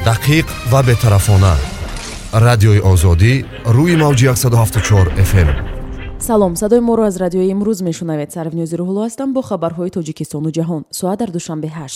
دقیق و بطرفانه. رادیوی آزادی روی موج 174 FM. салом, садои моро аз радиои имрӯз мешунавед. Сарвниёзи Рӯҳулло ҳастам бо хабарҳои Тоҷикистону ҷаҳон. Соат дар душанбе 8.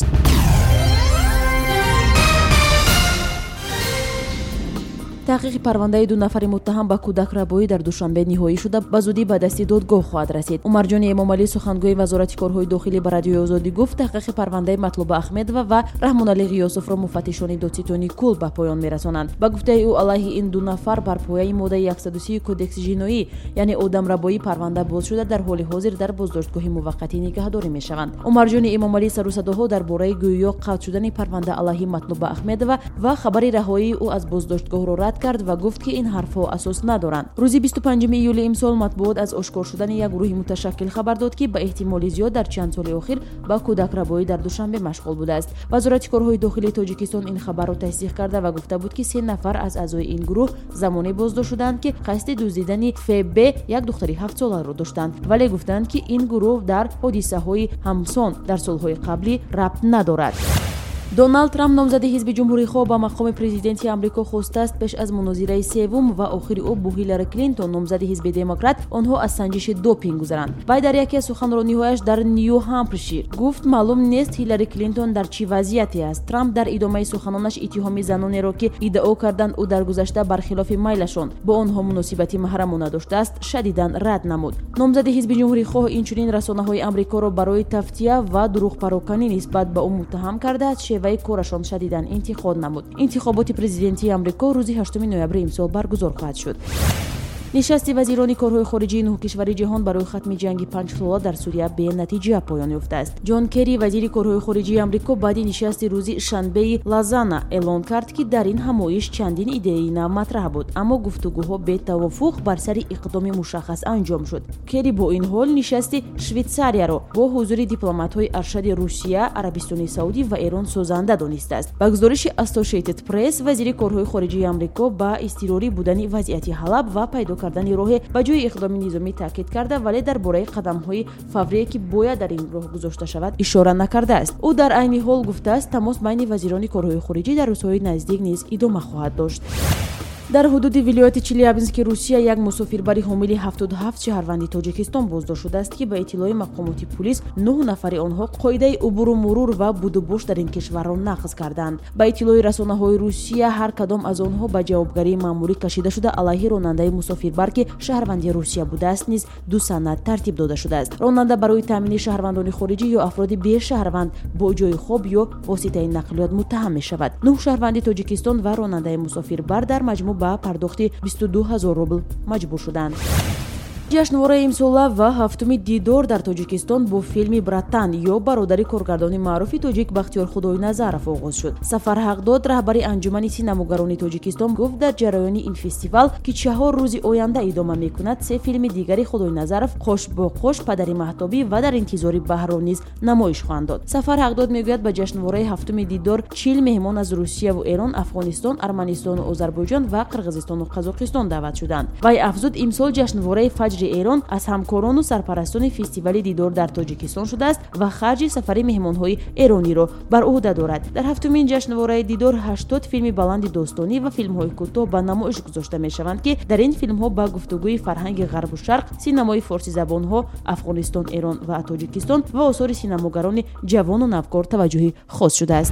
таҳқиқи парвандаи ду нафари муттаҳам ба кӯдакрабоӣ дар душанбе ниҳоӣ шуда ба зудӣ ба дасти додгоҳ хоҳад расид. Умарҷони Эмомалӣ, сухангӯи Вазорати корҳои дохилӣ ба Радиои Озодӣ гуфт, таҳқиқи парвандаи Матлуба Ахмедова ва Раҳмоналӣ Ғиёсовро муфаттишони Додситони Кул ба поён мерасонанд. Ба гуфтаи ӯ, алайҳи ин ду нафар бар пояи моддаи 130 Кодекси ҷиноӣ, яъне одамрабоӣ, парванда боз шуда дар ҳоли ҳозир дар боздоштгоҳи муваққатӣ нигаҳдорӣ мешаванд. Умарҷони Эмомалӣ сарусадоҳо дар бораи гӯё қатъ шудани парванда алайҳи Матлуба Ахмедова ва хабари раҳоии ӯ аз боздоштгоҳро рад кард ва гуфт, ки ин ҳарфҳо асос надоранд. Рӯзи 25 июли имсол матбуот аз ошкор шудани як гурӯҳи муташаккил хабар дод, ки ба эҳтимоли зиёд дар чанд соли охир ба кӯдакрабоӣ дар Душанбе машғул будааст. Вазорати корҳои дохилии Тоҷикистон ин хабарро тасдиқ карда ва гуфта буд, ки 3 нафар аз аъзои ин гурӯҳ замоне боздошт шуданд, ки қасди дуздидани ФБ, як духтари 7 соларо доштанд, вале гуфтанд, ки ин гурӯҳ дар ҳодисаҳои ҳамсон дар солҳои қаблӣ рабт надорад. Доналд Трамп, номзади ҳизби ҷумҳурихоҳ ба мақоми президенти Амрико, хостааст пеш аз мунозираи севум ва охири ӯ бо Ҳиллари Клинтон, номзади ҳизби демократ, онҳо аз санҷиши допинг гузаранд. Вай дар яке аз суханрониҳояш дар Нью Ҳампшир гуфт, маълум нест Ҳиллари Клинтон дар чӣ вазъияте аст. Трамп дар идомаи суханонаш иттиҳоми занонеро, ки иддао карданд ӯ дар гузашта бархилофи майлашон бо онҳо муносибати маҳрамона доштааст, шадидан рад намуд. Номзади ҳизби ҷумҳурихоҳ инчунин расонаҳои амрикоро барои тафтия ва дурӯғпароканӣ нисбат ба ӯ муттаҳам кардааст, шеваи корашон шадидан интиқод намуд. Интихоботи президентии Амрико рӯзи 8 ноябри имсол баргузор хоҳад шуд. нишасти вазирони корҳои хориҷии 9 кишвари ҷаҳон барои хатми ҷанги 5 сола дар Сурия бенатиҷа поён ёфтааст. Ҷон Керри, вазири корҳои хориҷии Амрико, баъди нишасти рӯзи шанбеи Лозанна эълон кард, ки дар ин ҳамоиш чандин идеяи нав матраҳ буд, аммо гуфтугӯҳо бетавофуқ бар сари иқдоми мушаххас анҷом шуд. Керри бо ин ҳол нишасти Швейтсарияро бо ҳузури дипломатҳои аршади Русия, Арабистони Саудӣ ва Эрон созанда донистааст. Ба гузориши Associated Press, вазири корҳои хориҷии Амрико ба изтирорӣ будани вазъияти Ҳалаб ва пайдо кардани роҳе ба ҷои иқдоми низомӣ таъкид карда, вале дар бораи қадамҳои фаврие, ки бояд дар ин роҳ гузошта шавад, ишора накардааст. ӯ дар айни ҳол гуфтааст, тамос байни вазирони корҳои хориҷӣ дар рӯзҳои наздик низ идома хоҳад дошт. дар ҳудуди вилояти Челябински, Русия, як мусофирбари ҳомили 77 шаҳрванди Тоҷикистон боздошт шудааст, ки ба иттилои мақомоти пулис 9 нафари онҳо қоидаи убуру мурур ва будубош дар ин кишварро нақз карданд. Ба иттилои расонаҳои Русия, ҳар кадом аз онҳо ба ҷавобгарии маъмурӣ кашида шуда, алайҳи ронандаи мусофирбар, ки шаҳрванди Русия будааст, низ 2 санад тартиб дода шудааст. Ронанда барои таъмини шаҳрвандони хориҷӣ ё афроди бешаҳрванд бо ҷои хоб ё воситаи нақлиёт муттаҳам мешавад. 9 шаҳрванди Тоҷикистон ва ронандаи мусофирбар дар маҷмӯъ ба пардохти 22 000 рубл маҷбур шуданд. ҷашнвораи имсола ва ҳафтуми дидор дар Тоҷикистон бо филми «Братан» ё бародари коргардони маъруфи тоҷик Бахтиёр Худоиназаров оғоз шуд. Сафар Ҳақдод, раҳбари анҷумани синамогарони Тоҷикистон, гуфт, дар ҷараёни ин фестивал, ки 4 рӯзи оянда идома мекунад, 3 филми дигари Худоиназаров, «Хош бо хош», «Падари маҳтобӣ» ва «Дар интизори баҳрро» низ намоиш хоҳанд дод. Сафар Ҳақдод мегӯяд, ба ҷашнвораи ҳафтуми дидор 40 меҳмон аз Русияву Эрон, Афғонистон, Арманистону Озарбойҷон ва Қирғизистону Қазоқистон даъват шуданд. Вай афзуд, имсол ҷашнвораи фаҷри Эрон аз ҳамкорону сарпарастони фестивали дидор дар Тоҷикистон шудааст ва харҷи сафари меҳмонҳои эрониро бар уҳда дорад. Дар ҳафтумин ҷашнвораи дидор 80 филми баланди достонӣ ва филмҳои кӯтоҳ ба намоиш гузошта мешаванд, ки дар ин филмҳо ба гуфтугӯи фарҳанги ғарбу шарқ, синамои форсизабонҳо, Афғонистон, Эрон ва Тоҷикистон ва осори синамогарони ҷавону навкор таваҷҷӯҳи хос шудааст.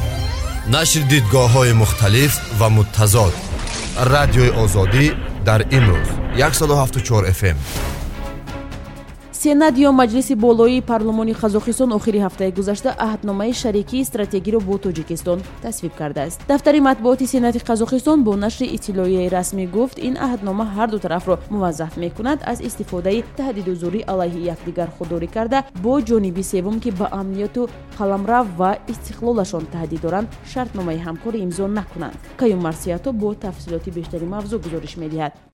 нашр дидгоҳҳои мухталиф ва муттазод. Радиои Озодӣ дар имрӯз 174 FM. Сенат ё маҷлиси болоии парлумони Қазоқистон охири ҳафтаи гузашта аҳдномаи шарикии стратегиро бо Тоҷикистон тасвиб кардааст. Дафтари матбуоти Сенати Қазоқистон бо нашри иттилоияи расмӣ гуфт, ин аҳднома ҳар ду тарафро муваззаф мекунад аз истифодаи таҳдидузурӣ алайҳи якдигар худдорӣ карда бо ҷониби севум, ки ба амнияту қаламрав ва истиқлолашон таҳдид доранд, шартномаи ҳамкорӣ имзо накунанд. Каюм Марсиято бо тафсилоти бештари мавзӯъ гузориш медиҳад.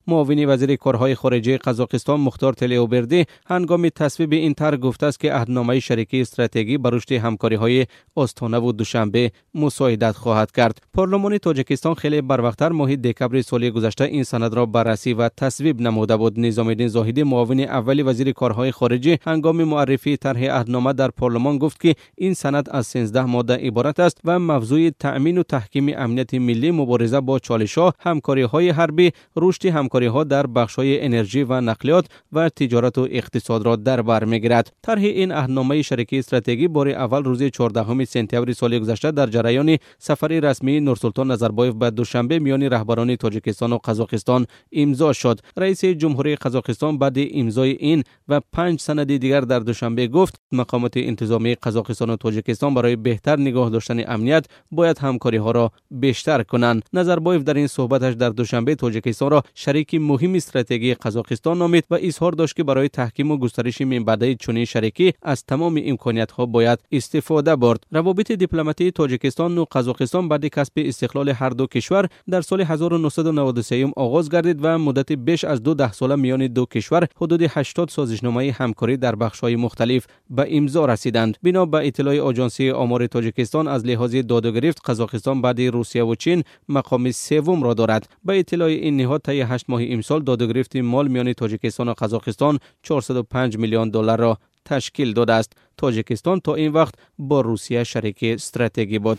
معاون وزیر کارهای خارجه قزاقستان مختار تلیوبردی هنگام تصویب این طرح گفته است که عهدنامه شریکی استراتژی بر رشد همکاری‌های استانه و دوشنبه مساعدت خواهد کرد. پارلمان تاجیکستان خیلی بروقتر ماه دکبر سال گذشته این سند را بررسی و تصویب نموده بود. نظام الدین زاهدی معاون اول وزیر کارهای خارجه هنگام معرفی طرح عهدنامه در پارلمان گفت که این سند از 13 ماده عبارت است و موضوع تأمین و تحکیم امنیت ملی، مبارزه با چالش‌ها، همکاری‌های حربی، رشد همکاری‌ها در بخش‌های انرژی و نقلیات و تجارت و اقتصاد را در بر می‌گیرد. طرح این عهدنامه شریکی استراتژی بار اول روز 14 سپتامبر سال گذشته در جریان سفر رسمی نورسلطان نظربایف به دوشنبه میان رهبران تاجیکستان و قزاقستان امضا شد. رئیس جمهوری قزاقستان بعد امضای این و 5 سند دیگر در دوشنبه گفت مقامات انتظامی قزاقستان و تاجیکستان برای بهتر نگاه داشتن امنیت باید همکاری‌ها را بیشتر کنند. نظربایف در این صحبتش در دوشنبه تاجیکستان را شریک مهم استراتژی قزاقستان نامید و اظهار داشت که برای تحکیم و گسترش منبع‌های چنین شریکی از تمام امکانات‌ها باید استفاده برد. روابط دیپلماتی تاجیکستان و قزاقستان بعد کسب استقلال هر دو کشور در سال 1993 آغاز گردید و مدت بیش از 2 ساله میان دو کشور حدود 80 سازشنامه همکاری در بخش‌های مختلف به امضا رسیدند. بنا به اطلاع آژانسی آمار تاجیکستان از لحاظ داد و گرفت قزاقستان بعد روسیه و چین مقام سوم را دارد. به اطلاع این نهاد طی 8 ماه امسال داد و گرفت مال میان تاجیکستان و قزاقستان 405 میلیون دلار را تشکیل داده است. تاجیکستان تا این وقت با روسیه شریک استراتژی بود.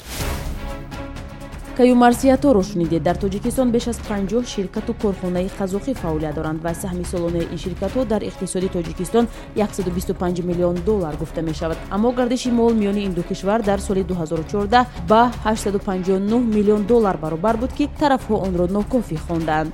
کیومرسیاتو شنیدید. در تاجیکستان بیش از 50 شرکت و کارخانه قزاقی فعالیت دارند و سهم سالانه این شرکت‌ها در اقتصاد تاجیکستان 125 میلیون دلار گفته می شود. اما گردش مال میان این دو کشور در سال 2014 با 859 میلیون دلار برابر بود که طرف‌ها آن را ناکافی خواندند.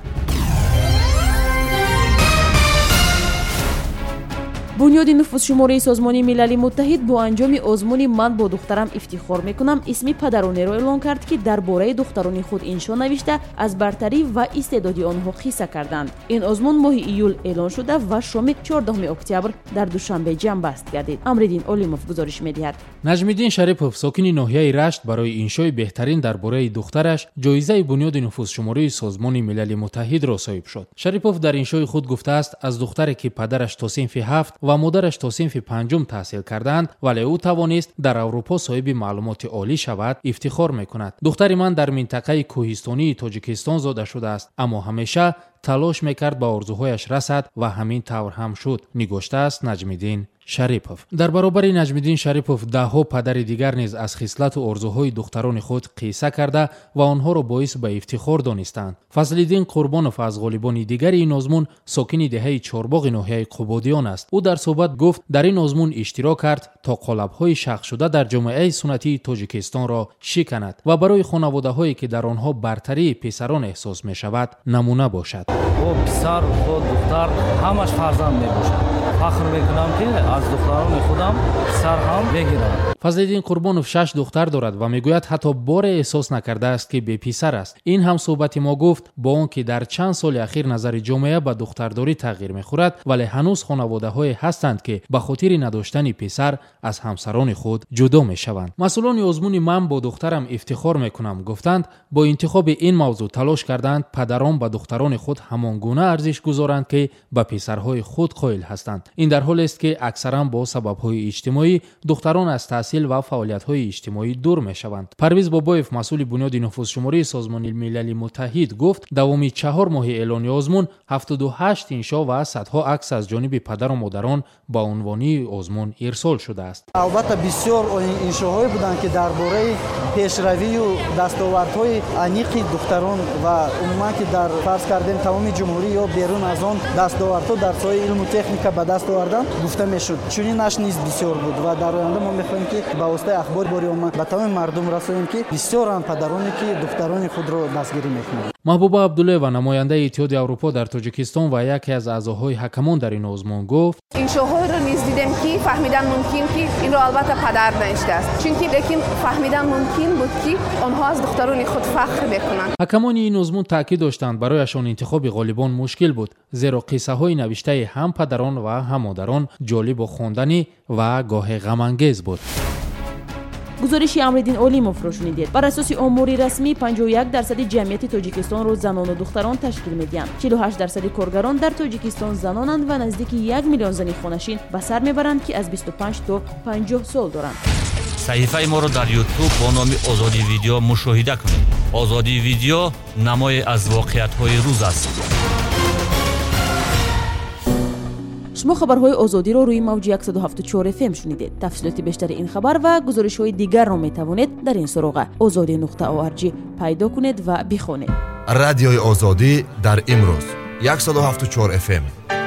بنیاد نفوذشماری سازمان ملل متحد با انجام آزمون من با دخترم افتخار میکنم اسم پدرانه را اعلام کرد که درباره دختران خود انشا نوشته از برتری و استعداد آنها قصه کردند. این آزمون ماه ایول اعلان شده و شام 14 اکتبر در دوشنبه جمع بست گردید. امرالدین اولیموف گزارش می‌دهد. نجم‌الدین شریپوف ساکن ناحیه رشت برای انشای بهترین درباره دخترش جایزه بنیاد نفوذشماری سازمان ملل متحد را صاحب شد. شریپوف در انشای خود گفته است از دختری که پدرش تا صنف 7 و مادرش تا صنف 5 تحصیل کردند ولی او توانست در اروپا صاحب معلومات عالی شود افتخار میکند. دختر من در منطقه کوهستانی تاجیکستان زاده شده است اما همیشه تلاش میکرد به آرزوهایش رسد و همین طور هم شد، نگفته است نجم‌الدین شریپوف. در برابر نجم‌الدین شریپوف ده‌ها پدر دیگر نیز از خصلت و آرزوهای دختران خود قصه کرده و آنها را باعث به افتخار دانستند. فضل‌الدین قربانوف از غالبان دیگر این آزمون ساکن دهه چهارباغ ناحیه قبادیان است. او در صحبت گفت در این آزمون اشتراک کرد تا قالب‌های شخص شده در جامعه سنتی تاجیکستان را شکند و برای خانواده‌هایی که در آنها برتری پسران احساس می‌شود نمونه باشد. پسر و دختر همش فرزند میباشد. فخر میکنم که از دختران خودم پسر هم بگیرم. فضل‌الدین قربانوف 6 دختر دارد و میگوید حتی بار احساس نکرده است که بی پسر است. این هم صحبت ما گفت با آنکه در چند سال اخیر نظر جامعه به دخترداری تغییر میخورد ولی هنوز خانواده‌های هستند که به خاطر نداشتن پسر از همسران خود جدا میشوند. مسئولان آزمون من با دخترم افتخار میکنم گفتند با انتخاب این موضوع تلاش کردند پدران به دختران خود همانگونه ارزش گذارند که به پسرهای خود قائل هستند. این در حالی است که اکثرا با سبب‌های اجتماعی دختران از تحصیل و فعالیت‌های اجتماعی دور می‌شوند. پرویز بابایف مسئول بنیاد نفوذشماری سازمان ملل متحد گفت دوام 4 ماه اعلان آزمون 78 انشا و صدها عکس از جانب پدر و مادران با عنوان آزمون ارسال شده است. البته بسیار انشاهایی بودند که درباره پیشروی و دستاوردهای عمیق دختران و عموما که در فرض کردن تمام جمهوری یا بیرون از آن دستاوردها در سایه علم و تکنیک به دست آوردن گفته میشد. چنین نش نیز بسیار بود و در آینده ما میخواهیم که با واسطه اخبار باری ما به تمام مردم رسانیم که بسیار پدرانی که دختران خود را دستگیری میکنند. محبوبه عبدالله و نماینده اتحادیه اروپا در تاجیکستان و یکی از اعضاهای حکمان در این آزمون گفت این شوهای رو نیز دیدم که فهمیدن ممکن که این رو البته پدر نوشته است چون که لیکن فهمیدن ممکن بود که آنها از دختران خود فخر بکنند. حکمان این آزمون تاکید داشتند برایشان انتخاب غالبان مشکل بود زیرا قصه های نوشته هم پدران و هم مادران جالب و خواندنی و گاه غم انگیز بود. гузориши амриддин олимовро шунидед. бар асоси омори расмӣ 51% ҷамъияти тоҷикистонро занону духтарон ташкил медиҳанд. 48% коргарон дар тоҷикистон занонанд ва наздики 1 миллион зани хонашин ба сар мебаранд ки аз 25 то 50 сол доранд. саҳифаи моро дар YouTube бо номи озоди видео мушоҳида кунед. озоди видео намое аз воқеиятҳои рӯз аст. шумо хабарҳои озодиро рӯи мавҷи 174 FM шунидед. тафсилоти бештари ин хабар ва гузоришҳои дигарро метавонед дар ин суроға озоди.org пайдо кунед ва бихонед. радиои озодӣ дар имрӯз 174 FM.